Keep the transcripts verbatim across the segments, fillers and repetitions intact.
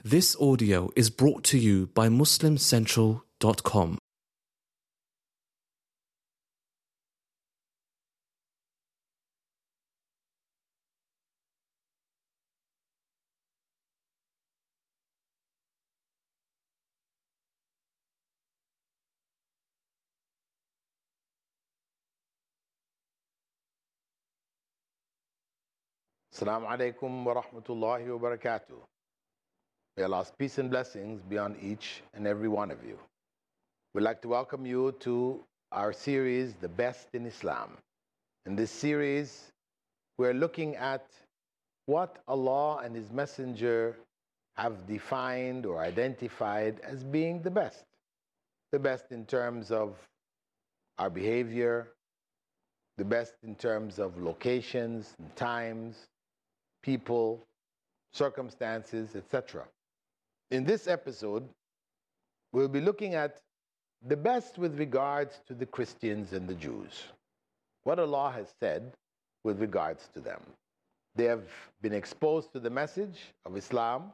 This audio is brought to you by Muslim Central dot com. Assalamu alaikum wa rahmatullahi wa barakatuh. May Allah's peace and blessings be on each and every one of you. We'd like to welcome you to our series, The Best in Islam. In this series, we're looking at what Allah and His Messenger have defined or identified as being the best. The best in terms of our behavior, the best in terms of locations and times, people, circumstances, et cetera. In this episode, we'll be looking at the best with regards to the Christians and the Jews. What Allah has said with regards to them. They have been exposed to the message of Islam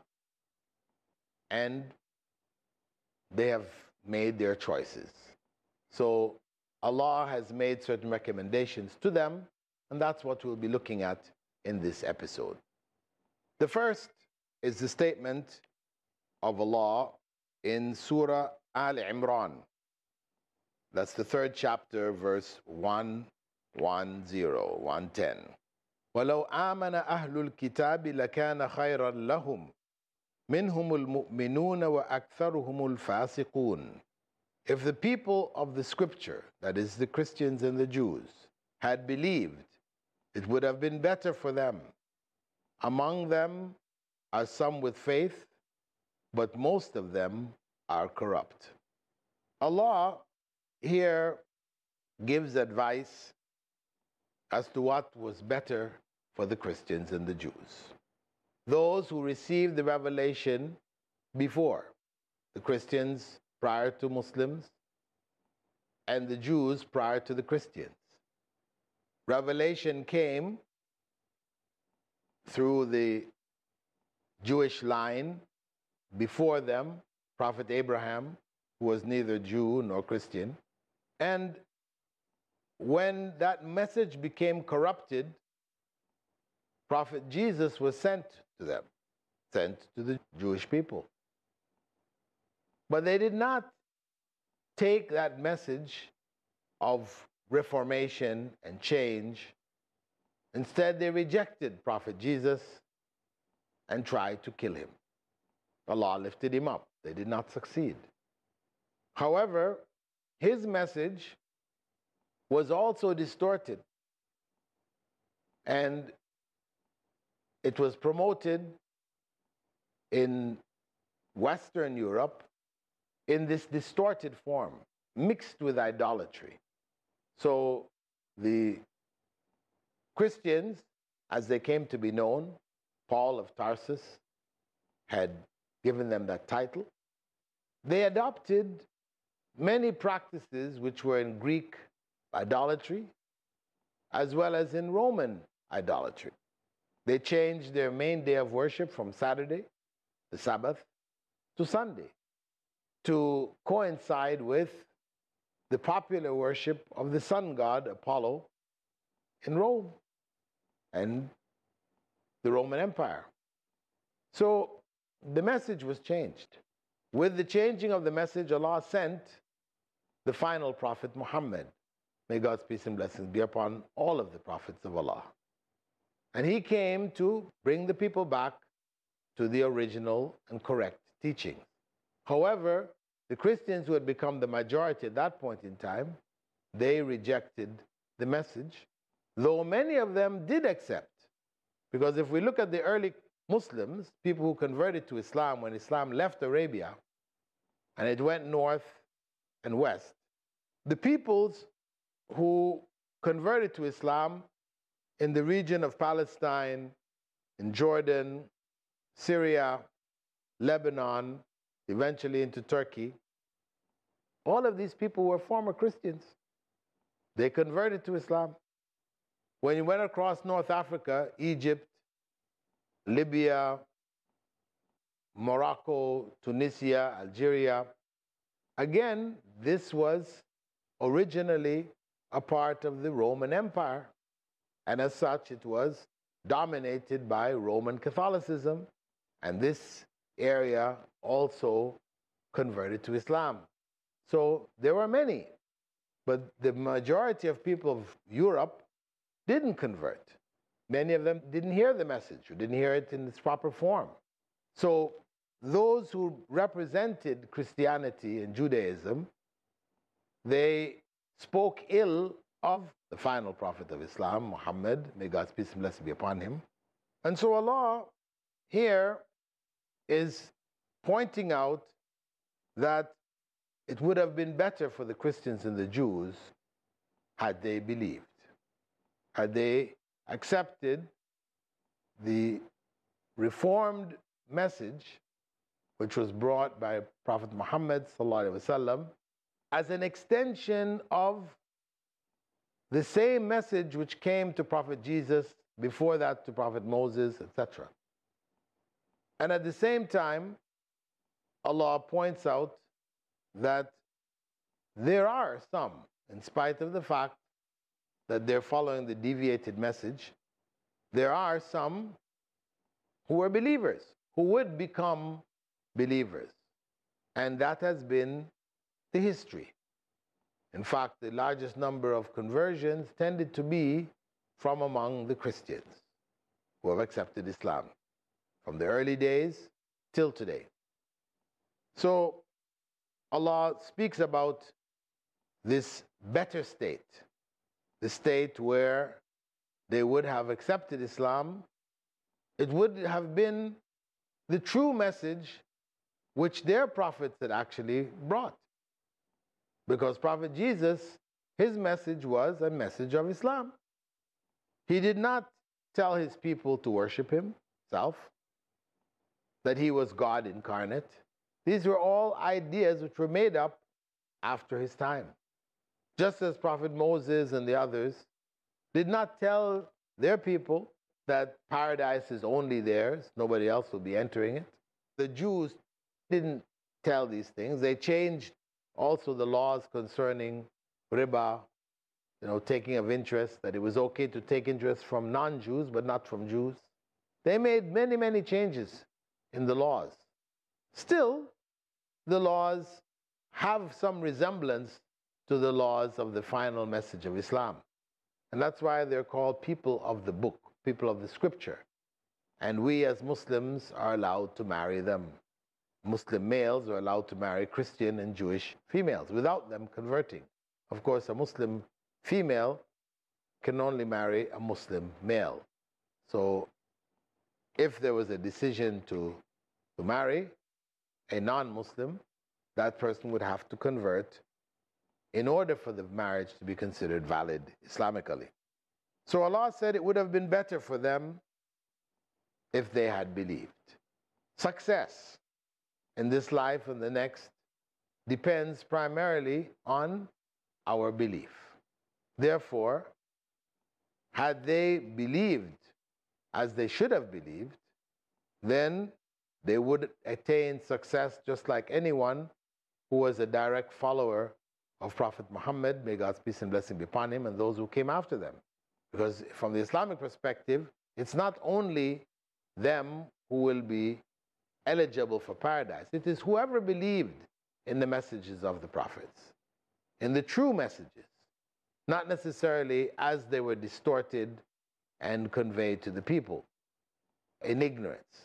and they have made their choices. So Allah has made certain recommendations to them, and that's what we'll be looking at in this episode. The first is the statement of Allah in Surah Al-Imran. That's the third chapter, verse one ten, one ten. وَلَوْ آمَنَ أَهْلُ الْكِتَابِ لَكَانَ خَيْرًا لَهُمْ مِنْهُمُ الْمُؤْمِنُونَ وَأَكْثَرُهُمُ الْفَاسِقُونَ. If the people of the scripture, that is the Christians and the Jews, had believed, it would have been better for them. Among them are some with faith, but most of them are corrupt. Allah here gives advice as to what was better for the Christians and the Jews. Those who received the revelation before, the Christians prior to Muslims, and the Jews prior to the Christians. Revelation came through the Jewish line before them, Prophet Abraham, who was neither Jew nor Christian. And when that message became corrupted, Prophet Jesus was sent to them, sent to the Jewish people. But they did not take that message of reformation and change. Instead, they rejected Prophet Jesus and tried to kill him. Allah lifted him up. They did not succeed. However, his message was also distorted, and it was promoted in Western Europe in this distorted form, mixed with idolatry. So the Christians, as they came to be known, Paul of Tarsus had given them that title. They adopted many practices which were in Greek idolatry, as well as in Roman idolatry. They changed their main day of worship from Saturday, the Sabbath, to Sunday, to coincide with the popular worship of the sun god Apollo in Rome and the Roman Empire. So the message was changed. With the changing of the message, Allah sent the final prophet Muhammad. May God's peace and blessings be upon all of the prophets of Allah. And he came to bring the people back to the original and correct teaching. However, the Christians, who had become the majority at that point in time, they rejected the message, though many of them did accept. Because if we look at the early Muslims, people who converted to Islam when Islam left Arabia and it went north and west, the peoples who converted to Islam in the region of Palestine, in Jordan, Syria, Lebanon, eventually into Turkey, all of these people were former Christians. They converted to Islam. When you went across North Africa, Egypt, Libya, Morocco, Tunisia, Algeria. Again, this was originally a part of the Roman Empire, and as such, it was dominated by Roman Catholicism, and this area also converted to Islam. So there were many, but the majority of people of Europe didn't convert. Many of them didn't hear the message or didn't hear it in its proper form. So those who represented Christianity and Judaism, they spoke ill of the final prophet of Islam, Muhammad, may God's peace and blessing be upon him. And so Allah here is pointing out that it would have been better for the Christians and the Jews had they believed, had they accepted the reformed message which was brought by Prophet Muhammad sallallahu alaihi wasallam as an extension of the same message which came to Prophet Jesus, before that to Prophet Moses, et cetera. And at the same time, Allah points out that there are some, in spite of the fact that they're following the deviated message, there are some who are believers, who would become believers. And that has been the history. In fact, the largest number of conversions tended to be from among the Christians who have accepted Islam from the early days till today. So Allah speaks about this better state, the state where they would have accepted Islam. It would have been the true message which their prophets had actually brought. Because Prophet Jesus, his message was a message of Islam. He did not tell his people to worship himself, that he was God incarnate. These were all ideas which were made up after his time. Just as Prophet Moses and the others did not tell their people that paradise is only theirs, nobody else will be entering it. The Jews didn't tell these things. They changed also the laws concerning riba, you know, taking of interest, that it was okay to take interest from non-Jews but not from Jews. They made many, many changes in the laws. Still, the laws have some resemblance to the laws of the final message of Islam. And that's why they're called people of the book, people of the scripture. And we as Muslims are allowed to marry them. Muslim males are allowed to marry Christian and Jewish females without them converting. Of course, a Muslim female can only marry a Muslim male. So if there was a decision to, to marry a non-Muslim, that person would have to convert in order for the marriage to be considered valid Islamically. So Allah said it would have been better for them if they had believed. Success in this life and the next depends primarily on our belief. Therefore, had they believed as they should have believed, then they would attain success just like anyone who was a direct follower of Prophet Muhammad, may God's peace and blessing be upon him, and those who came after them. Because from the Islamic perspective, it's not only them who will be eligible for paradise. It is whoever believed in the messages of the prophets, in the true messages, not necessarily as they were distorted and conveyed to the people in ignorance.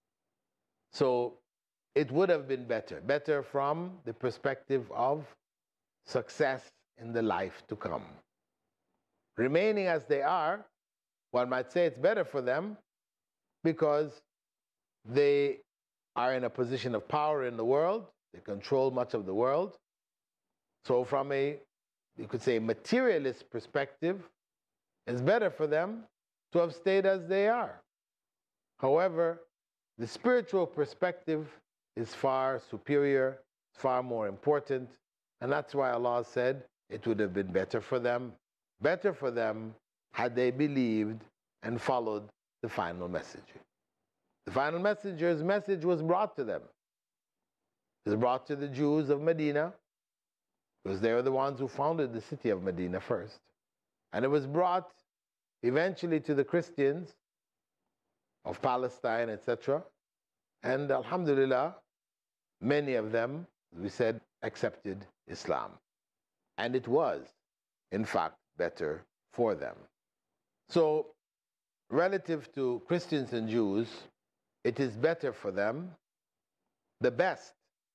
So it would have been better, better from the perspective of success in the life to come. Remaining as they are, one might say it's better for them because they are in a position of power in the world. They control much of the world. So from a, you could say, materialist perspective, it's better for them to have stayed as they are. However, the spiritual perspective is far superior, far more important, and that's why Allah said it would have been better for them, better for them had they believed and followed the final message. The final messenger's message was brought to them. It was brought to the Jews of Medina, because they were the ones who founded the city of Medina first. And it was brought eventually to the Christians of Palestine, et cetera. And alhamdulillah, many of them, we said, accepted Islam. And it was, in fact, better for them. So, relative to Christians and Jews, it is better for them. The best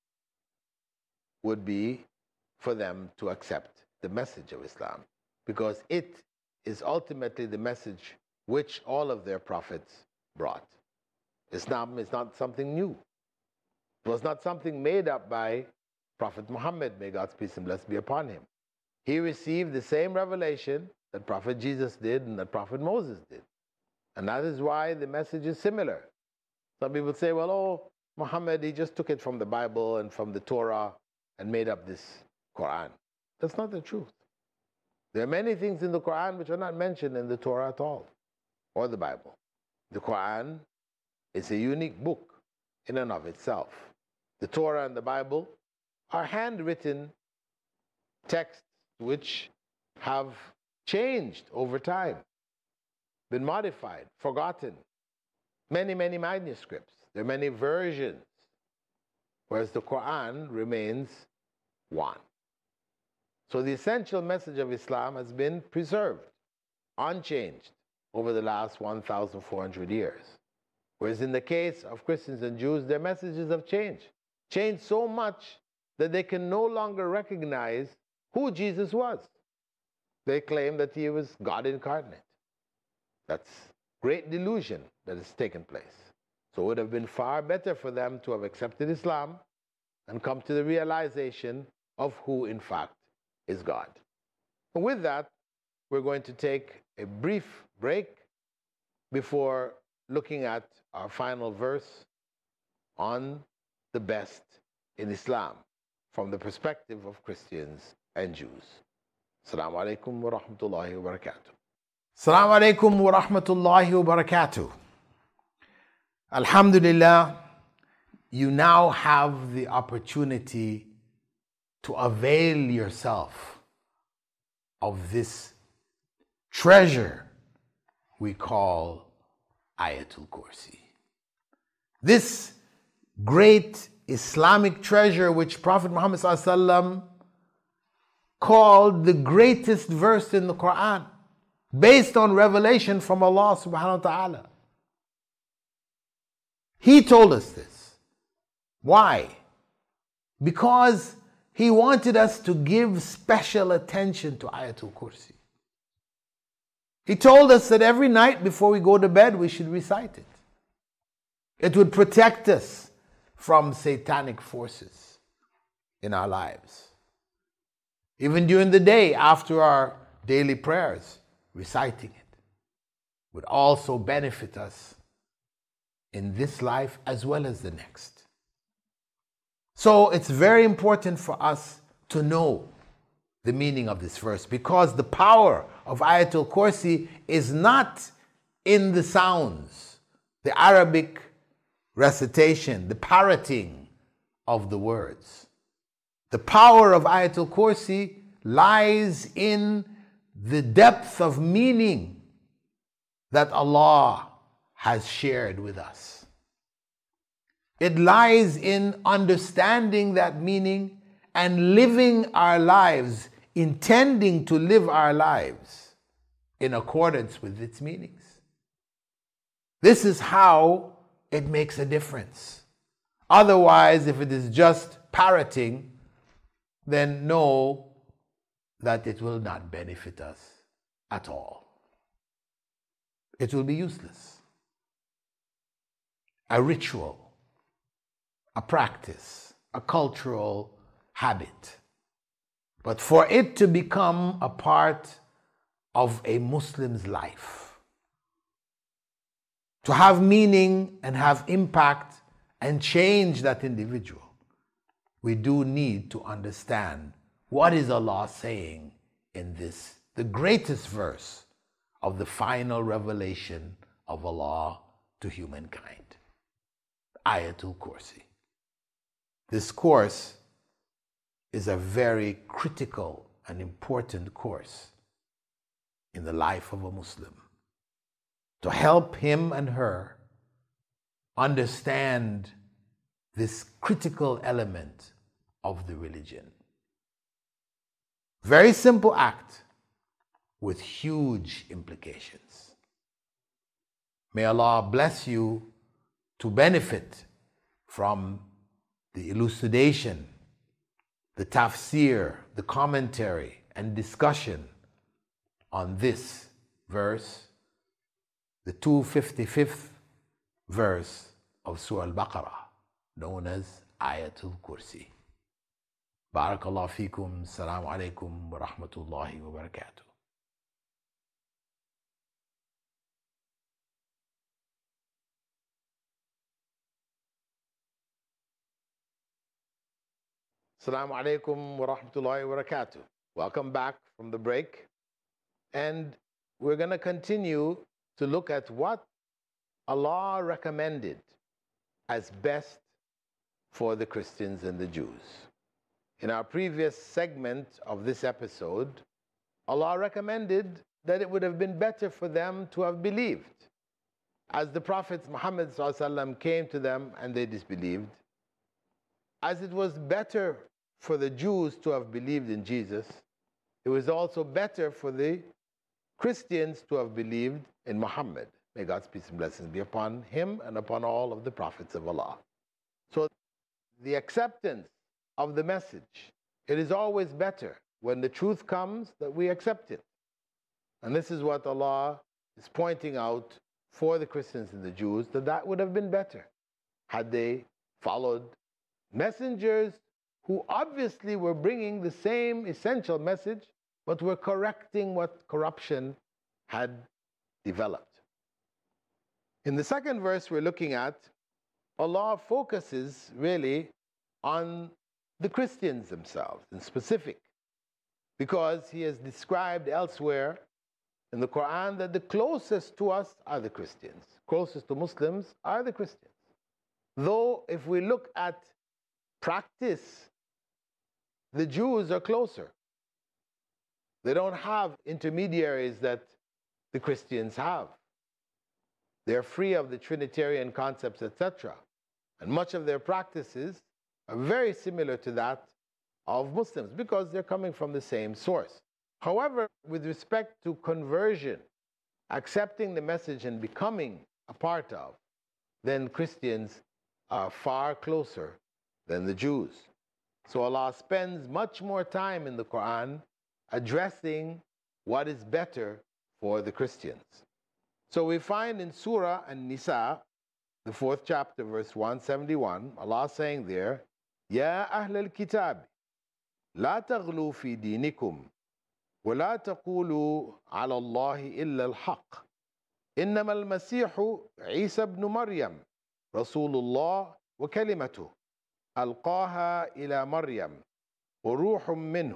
would be for them to accept the message of Islam, because it is ultimately the message which all of their prophets brought. Islam is not something new. It was not something made up by Prophet Muhammad, may God's peace and blessings be upon him. He received the same revelation that Prophet Jesus did and that Prophet Moses did. And that is why the message is similar. Some people say, well, oh, Muhammad, he just took it from the Bible and from the Torah and made up this Quran. That's not the truth. There are many things in the Quran which are not mentioned in the Torah at all, or the Bible. The Quran is a unique book in and of itself. The Torah and the Bible are handwritten texts which have changed over time, been modified, forgotten. Many, many manuscripts. There are many versions, whereas the Quran remains one. So the essential message of Islam has been preserved, unchanged, over the last one thousand four hundred years. Whereas in the case of Christians and Jews, their messages have changed. Changed so much that they can no longer recognize who Jesus was. They claim that he was God incarnate. That's great delusion that has taken place. So it would have been far better for them to have accepted Islam and come to the realization of who, in fact, is God. And with that, we're going to take a brief break before looking at our final verse on the best in Islam from the perspective of Christians and Jews. Assalamu alaikum wa rahmatullahi wa barakatuh. Assalamu alaikum wa rahmatullahi wa barakatuh. Alhamdulillah, you now have the opportunity to avail yourself of this treasure we call Ayatul Kursi. This great Islamic treasure which Prophet Muhammad sallallahu alaihi wasallam called the greatest verse in the Quran, based on revelation from Allah subhanahu wa ta'ala. He told us this. Why? Because he wanted us to give special attention to Ayatul Kursi. He told us that every night before we go to bed, we should recite it. It would protect us from satanic forces in our lives. Even during the day, after our daily prayers, reciting it would also benefit us in this life as well as the next. So it's very important for us to know the meaning of this verse, because the power of Ayatul Kursi is not in the sounds, the Arabic recitation, the parroting of the words. The power of Ayatul Kursi lies in the depth of meaning that Allah has shared with us. It lies in understanding that meaning and living our lives, intending to live our lives in accordance with its meanings. This is how it makes a difference. Otherwise, if it is just parroting, then know that it will not benefit us at all. It will be useless. A ritual, a practice, a cultural habit. But for it to become a part of a Muslim's life, to have meaning and have impact and change that individual, we do need to understand what is Allah saying in this, the greatest verse of the final revelation of Allah to humankind. Ayatul Kursi. This course is a very critical and important course in the life of a Muslim to help him and her understand this critical element of the religion. Very simple act with huge implications. May Allah bless you to benefit from the elucidation, the tafsir, the commentary, and discussion on this verse, the two hundred fifty-fifth verse of Surah Al-Baqarah, known as Ayatul Kursi. Barakallahu feekum. Assalamu alaikum wa rahmatullahi wa barakatuh. Assalamu alaikum wa rahmatullahi wa barakatuh. Welcome back from the break. And we're going to continue to look at what Allah recommended as best for the Christians and the Jews. In our previous segment of this episode, Allah recommended that it would have been better for them to have believed. As the Prophet Muhammad ﷺ came to them and they disbelieved, as it was better for the Jews to have believed in Jesus, it was also better for the Christians to have believed in Muhammad. May God's peace and blessings be upon him and upon all of the prophets of Allah. So the acceptance of the message, it is always better when the truth comes that we accept it. And this is what Allah is pointing out for the Christians and the Jews, that that would have been better had they followed messengers who obviously were bringing the same essential message, but were correcting what corruption had developed. In the second verse we're looking at, Allah focuses really on the Christians themselves in specific, because He has described elsewhere in the Quran that the closest to us are the Christians. Closest to Muslims are the Christians. Though if we look at practice, the Jews are closer. They don't have intermediaries that the Christians have. They're free of the Trinitarian concepts, et cetera. And much of their practices are very similar to that of Muslims because they're coming from the same source. However, with respect to conversion, accepting the message and becoming a part of, then Christians are far closer than the Jews. So Allah spends much more time in the Quran addressing what is better for the Christians. So we find in Surah An-Nisa, the fourth chapter, verse one seventy-one, Allah saying there, Ya Ahl al-Kitab, la taghlu fi dinikum, wa la taqulu ala Allahi illa al-haq. Innama al-Masihu Isa ibn Maryam, Rasulullah wa kalimatuh, alqaha ila Maryam, wa ruhum minhu.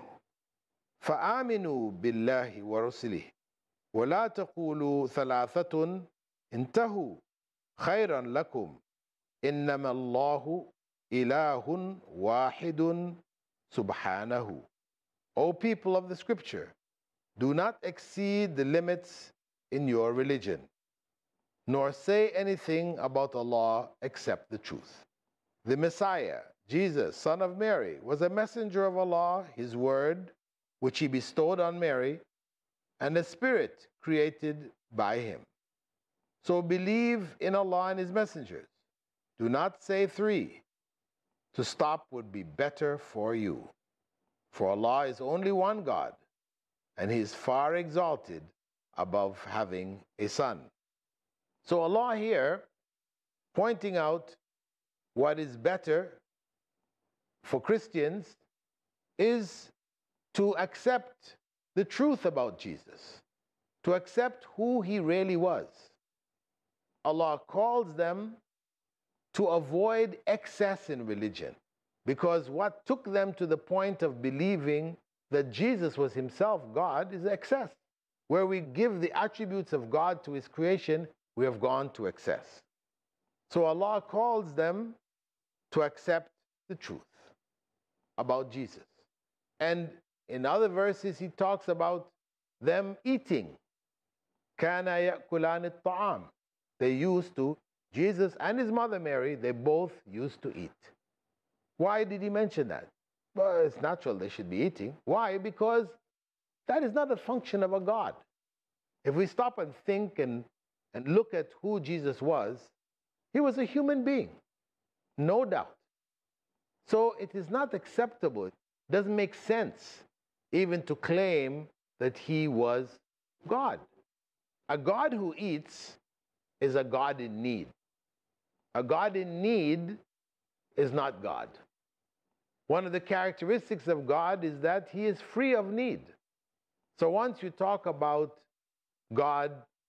فآمنوا بالله ورسله ولا تقولوا ثلاثة انتهوا خيرا لكم إنما الله إله واحد سبحانه. O people of the scripture, do not exceed the limits in your religion, nor say anything about Allah except the truth. The Messiah, Jesus, son of Mary, was a messenger of Allah, His word, which He bestowed on Mary, and a spirit created by Him. So believe in Allah and His messengers. Do not say three. To stop would be better for you. For Allah is only one God, and He is far exalted above having a son. So Allah here, pointing out what is better for Christians, is to accept the truth about Jesus, to accept who He really was. Allah calls them to avoid excess in religion, because what took them to the point of believing that Jesus was Himself God is excess. Where we give the attributes of God to His creation, we have gone to excess. So Allah calls them to accept the truth about Jesus. And in other verses, He talks about them eating. كَانَ يَأْكُلَانِ الطَّعَامِ. They used to, Jesus and His mother Mary, they both used to eat. Why did He mention that? Well, it's natural they should be eating. Why? Because that is not a function of a God. If we stop and think and, and look at who Jesus was, He was a human being, no doubt. So it is not acceptable. It doesn't make sense even to claim that He was God. A God who eats is a God in need. A God in need is not God. One of the characteristics of God is that He is free of need. So once you talk about God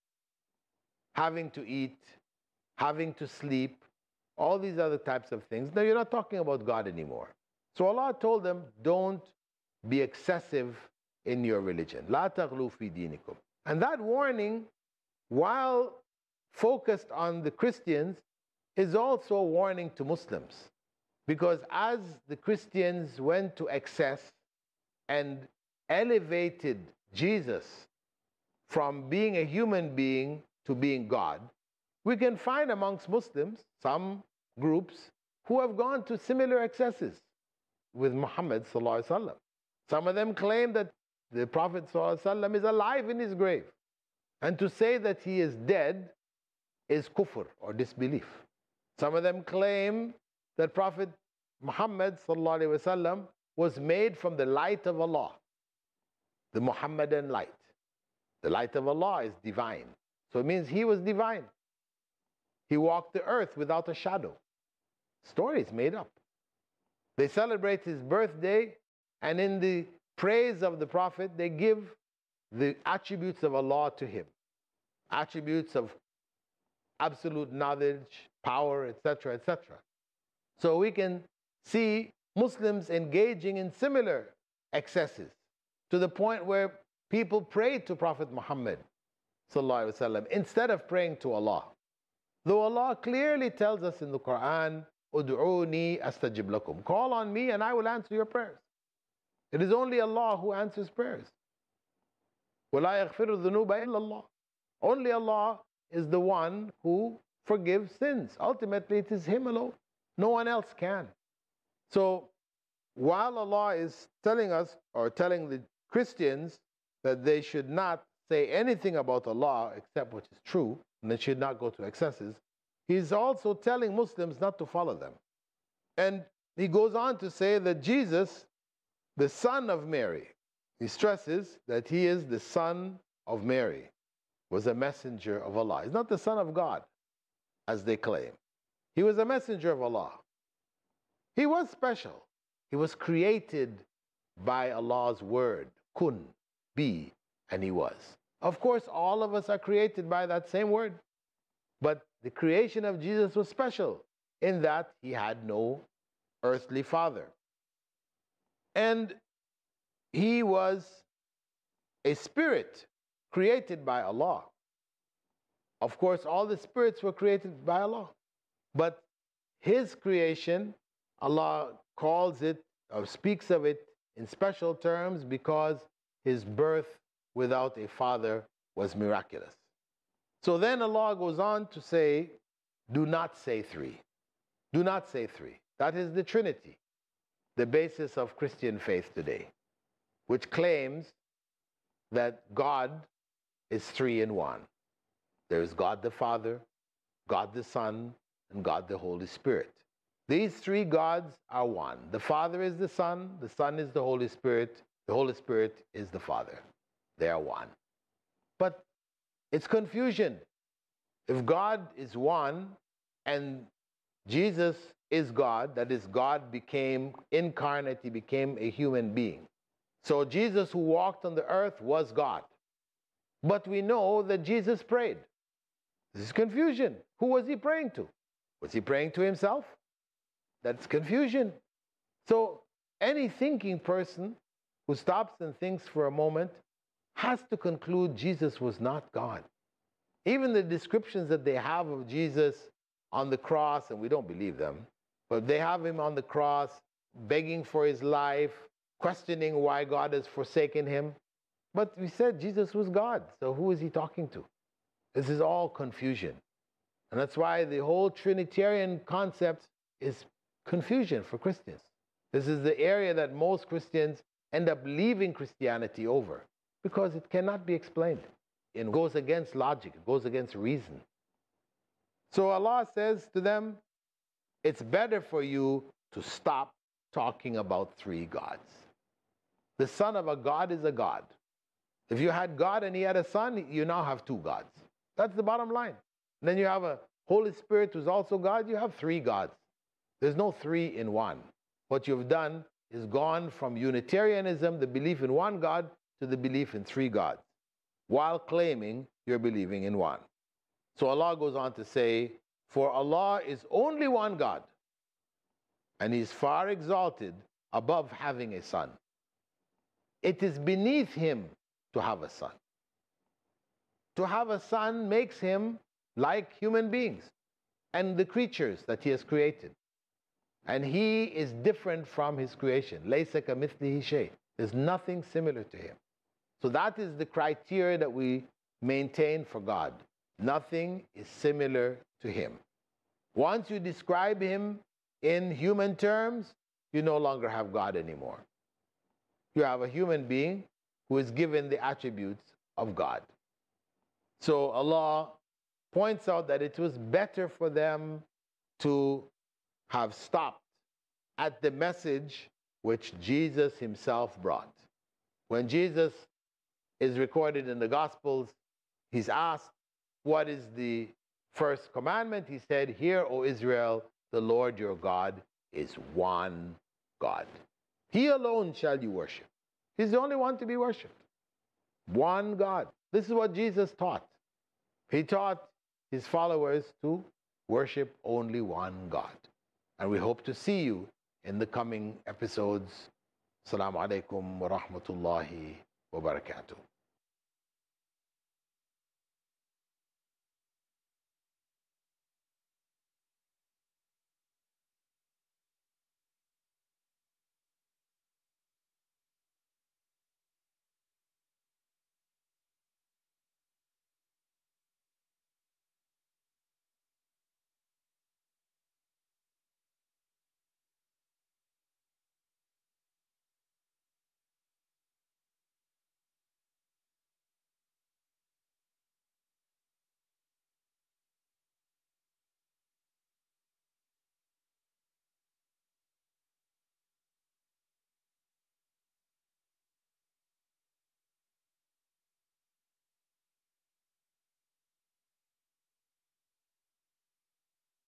having to eat, having to sleep, all these other types of things, now you're not talking about God anymore. So Allah told them, don't be excessive in your religion. لا تغلوا في دينكم. And that warning, while focused on the Christians, is also a warning to Muslims. Because as the Christians went to excess and elevated Jesus from being a human being to being God, we can find amongst Muslims some groups who have gone to similar excesses with Muhammad sallallahu alaihi wasallam. Some of them claim that the Prophet sallallahu alaihi wasallam is alive in his grave. And to say that he is dead is kufr or disbelief. Some of them claim that Prophet Muhammad sallallahu alaihi wasallam was made from the light of Allah, the Muhammadan light. The light of Allah is divine. So it means he was divine. He walked the earth without a shadow. Story is made up. They celebrate his birthday, and in the praise of the Prophet, they give the attributes of Allah to him. Attributes of absolute knowledge, power, et cetera, et cetera. So we can see Muslims engaging in similar excesses to the point where people pray to Prophet Muhammad sallallahu alaihi wasallam instead of praying to Allah. Though Allah clearly tells us in the Quran, "Ud'uni astajib lakum." Call on me and I will answer your prayers. It is only Allah who answers prayers. وَلَا يَغْفِرُ الذُّنُوبَ إِلَّا اللَّهُ. Only Allah is the one who forgives sins. Ultimately, it is Him alone. No one else can. So, while Allah is telling us, or telling the Christians, that they should not say anything about Allah except what is true, and they should not go to excesses, He's also telling Muslims not to follow them. And He goes on to say that Jesus, the son of Mary, He stresses that He is the son of Mary, was a messenger of Allah. He's not the son of God, as they claim. He was a messenger of Allah. He was special. He was created by Allah's word, kun, be, and He was. Of course, all of us are created by that same word. But the creation of Jesus was special in that He had no earthly father. And He was a spirit created by Allah. Of course, all the spirits were created by Allah. But His creation, Allah calls it or speaks of it in special terms because His birth without a father was miraculous. So then Allah goes on to say, do not say three. Do not say three. That is the Trinity, the basis of Christian faith today, which claims that God is three in one. There is God the Father, God the Son, and God the Holy Spirit. These three gods are one. The Father is the Son, the Son is the Holy Spirit, the Holy Spirit is the Father. They are one. But it's confusion. If God is one and Jesus is God, that is, God became incarnate, He became a human being. So Jesus, who walked on the earth, was God. But we know that Jesus prayed. This is confusion. Who was He praying to? Was He praying to Himself? That's confusion. So any thinking person who stops and thinks for a moment has to conclude Jesus was not God. Even the descriptions that they have of Jesus on the cross, and we don't believe them, but they have him on the cross begging for his life, questioning why God has forsaken him. But we said Jesus was God, so who is he talking to? This is all confusion. And that's why the whole Trinitarian concept is confusion for Christians. This is the area that most Christians end up leaving Christianity over, because it cannot be explained. It goes against logic, it goes against reason. So Allah says to them, it's better for you to stop talking about three gods. The son of a god is a god. If you had God and he had a son, you now have two gods. That's the bottom line. And then you have a Holy Spirit who's also God, you have three gods. There's no three in one. What you've done is gone from Unitarianism, the belief in one God, to the belief in three gods, while claiming you're believing in one. So Allah goes on to say, for Allah is only one God, and He is far exalted above having a son. It is beneath Him to have a son. To have a son makes Him like human beings and the creatures that He has created. And He is different from His creation. لَيْسَ كَمِثْلِهِ شَيْءٍ. There's nothing similar to Him. So that is the criteria that we maintain for God. Nothing is similar to Him. Once you describe Him in human terms, you no longer have God anymore. You have a human being who is given the attributes of God. So Allah points out that it was better for them to have stopped at the message which Jesus Himself brought. When Jesus is recorded in the Gospels, He's asked, what is the first commandment? He said, hear, O Israel, the Lord your God is one God. He alone shall you worship. He's the only one to be worshipped. One God. This is what Jesus taught. He taught His followers to worship only one God. And we hope to see you in the coming episodes. Assalamu alaikum wa rahmatullahi wa barakatuh.